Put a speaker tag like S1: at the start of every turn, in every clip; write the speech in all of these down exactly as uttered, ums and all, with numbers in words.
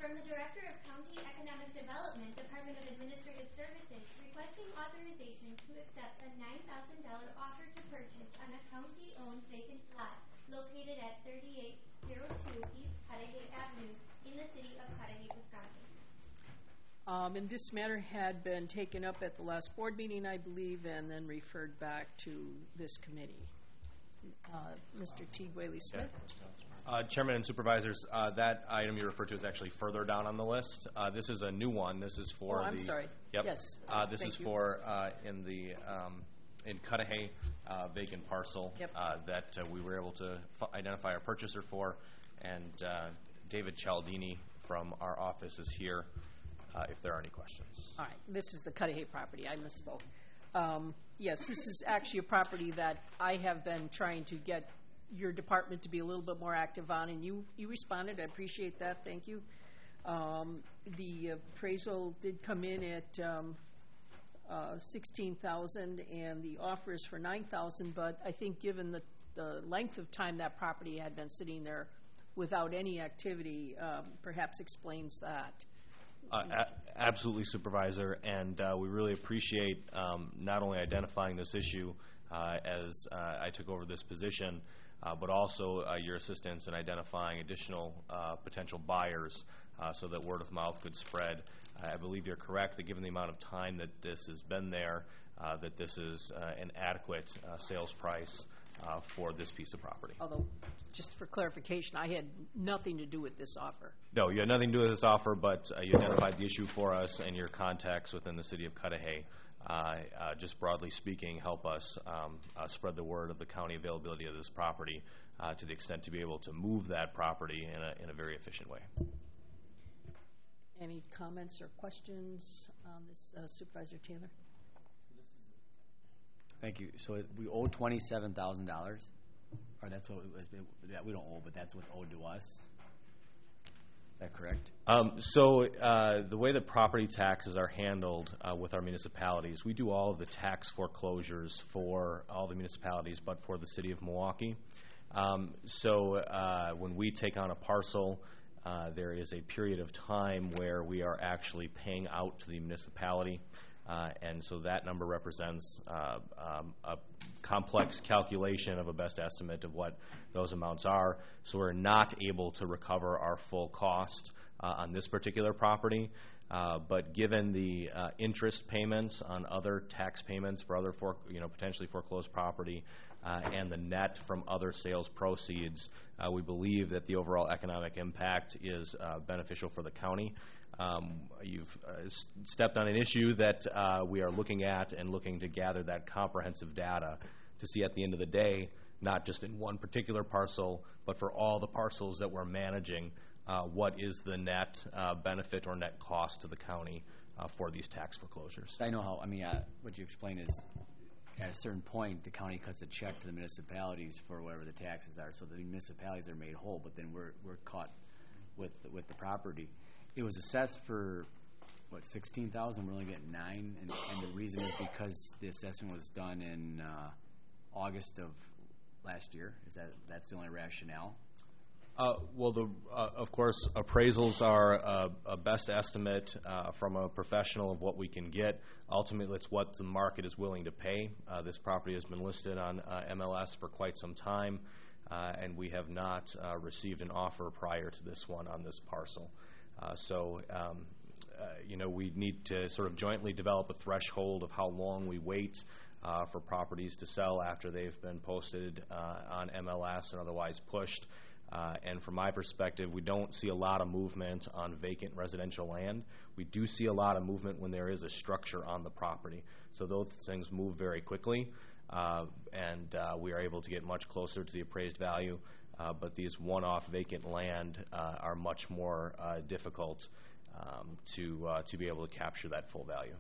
S1: From the Director of County Economic Development, Department of Administrative Services, requesting authorization to accept a nine thousand dollars offer to purchase on a county-owned vacant lot located at thirty-eight oh two East Cudahy Avenue in the city of Cudahy, Wisconsin.
S2: Um, and this matter had been taken up at the last board meeting, I believe, and then referred back to this committee. Uh, Mister T. Whaley Smith.
S3: Yeah. Uh, Chairman and Supervisors, uh, that item you referred to is actually further down on the list. Uh, this is a new one. This is for
S2: oh, I'm
S3: the.
S2: sorry.
S3: Yep.
S2: Yes.
S3: Uh, this
S2: Thank
S3: is
S2: you.
S3: for uh, in the um, in Cudahy uh, vacant parcel
S2: yep.
S3: uh, that uh, we were able to f identify our purchaser for, and uh, David Cialdini from our office is here. Uh, if there are any questions.
S2: All right. This is the Cudahy property. I misspoke. Um, yes, this is actually a property that I have been trying to get your department to be a little bit more active on, and you, you responded. I appreciate that. Thank you. Um, the appraisal did come in at um, uh, sixteen thousand dollars, and the offer is for nine thousand dollars, but I think given the, the length of time that property had been sitting there without any activity, um, perhaps explains that.
S3: Uh, a absolutely, Supervisor, and uh, we really appreciate um, not only identifying this issue uh, as uh, I took over this position, uh, but also uh, your assistance in identifying additional uh, potential buyers uh, so that word of mouth could spread. I believe you're correct that given the amount of time that this has been there, uh, that this is uh, an adequate uh, sales price uh, for this piece of property.
S2: Although, just for clarification, I had nothing to do with this offer.
S3: No, you had nothing to do with this offer, but uh, you identified the issue for us, and your contacts within the city of Cudahy, uh, uh, just broadly speaking, help us um, uh, spread the word of the county availability of this property uh, to the extent to be able to move that property in a, in a very efficient way.
S2: Any comments or questions on this, uh, Supervisor Taylor?
S4: Thank you. So we owe twenty-seven thousand dollars, or that's what it was, that we don't owe, but that's what's owed to us. Is that correct?
S3: Um, so uh, the way that property taxes are handled uh, with our municipalities, we do all of the tax foreclosures for all the municipalities, but for the city of Milwaukee. Um, so uh, when we take on a parcel, uh, there is a period of time where we are actually paying out to the municipality. Uh, and so that number represents uh, um, a complex calculation of a best estimate of what those amounts are. So we're not able to recover our full cost uh, on this particular property. Uh, but given the uh, interest payments on other tax payments for other for, you know, potentially foreclosed property uh, and the net from other sales proceeds, uh, we believe that the overall economic impact is uh, beneficial for the county. Um, you've uh, stepped on an issue that uh, we are looking at and looking to gather that comprehensive data to see at the end of the day, not just in one particular parcel, but for all the parcels that we're managing, uh, what is the net uh, benefit or net cost to the county uh, for these tax foreclosures.
S4: I know how, I mean, uh, what you explained is at a certain point, the county cuts a check to the municipalities for whatever the taxes are, so the municipalities are made whole, but then we're, we're caught with, with the property. It was assessed for, what, sixteen thousand dollars. We're only getting nine, and, and the reason is because the assessment was done in uh, August of last year. Is that that's the only rationale?
S3: Uh, well, the, uh, of course, appraisals are a, a best estimate uh, from a professional of what we can get. Ultimately, it's what the market is willing to pay. Uh, this property has been listed on uh, M L S for quite some time, uh, and we have not uh, received an offer prior to this one on this parcel. Uh, so, um, uh, you know, we need to sort of jointly develop a threshold of how long we wait uh, for properties to sell after they've been posted uh, on M L S and otherwise pushed. Uh, and from my perspective, we don't see a lot of movement on vacant residential land. We do see a lot of movement when there is a structure on the property. So those things move very quickly, uh, and uh, we are able to get much closer to the appraised value. Uh, but these one-off vacant land uh, are much more uh, difficult um, to uh, to be able to capture that full value.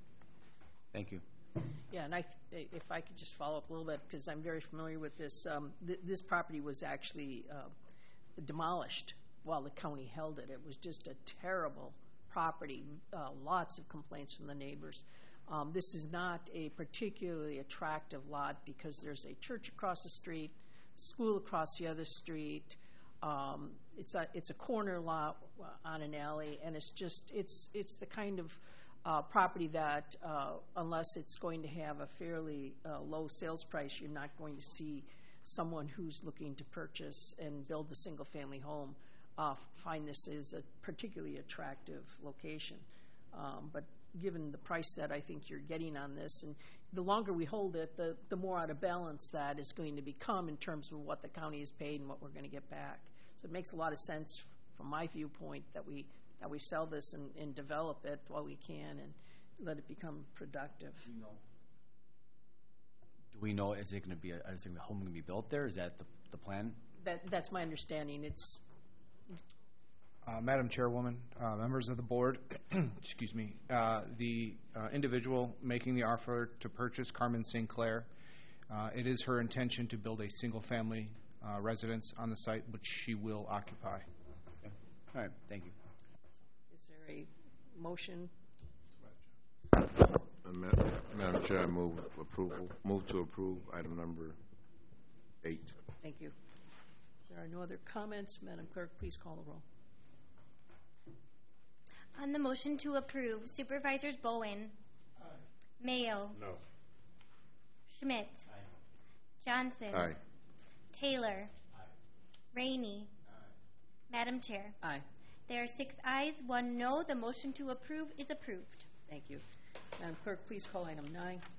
S4: Thank you.
S2: Yeah, and I th if I could just follow up a little bit, because I'm very familiar with this. Um, th this property was actually uh, demolished while the county held it. It was just a terrible property, uh, lots of complaints from the neighbors. Um, this is not a particularly attractive lot because there's a church across the street, school across the other street, Um, It's a, it's a corner lot uh, on an alley, and it's just, it's, it's the kind of uh, property that, uh, unless it's going to have a fairly uh, low sales price, you're not going to see someone who's looking to purchase and build a single-family home uh, find this is a particularly attractive location. Um, But given the price that I think you're getting on this, and the longer we hold it, the, the more out of balance that is going to become in terms of what the county has paid and what we're going to get back. So it makes a lot of sense from my viewpoint that we, that we sell this and, and develop it while we can and let it become productive.
S4: Do we know, is it going to be, a, is the home going to be built there? Is that the, the plan?
S2: That, that's my understanding. It's,
S5: Uh, Madam Chairwoman, uh, members of the board, excuse me, uh, the uh, individual making the offer to purchase, Carmen Sinclair, uh, it is her intention to build a single-family uh, residence on the site, which she will occupy.
S4: Okay. All right, thank you.
S2: is there a motion?
S6: Uh, Ma- Madam Chair, I move approval, move to approve item number eight.
S2: Thank you. There are no other comments. Madam Clerk, please call the roll.
S1: On the motion to approve, Supervisors Bowen. Aye. Mayo.
S6: No.
S1: Schmidt. Aye. Johnson.
S6: Aye.
S1: Taylor. Aye. Rainey. Aye. Madam Chair.
S2: Aye.
S1: There are six ayes, one no. The motion to approve is approved.
S2: Thank you. Madam Clerk, please call item nine.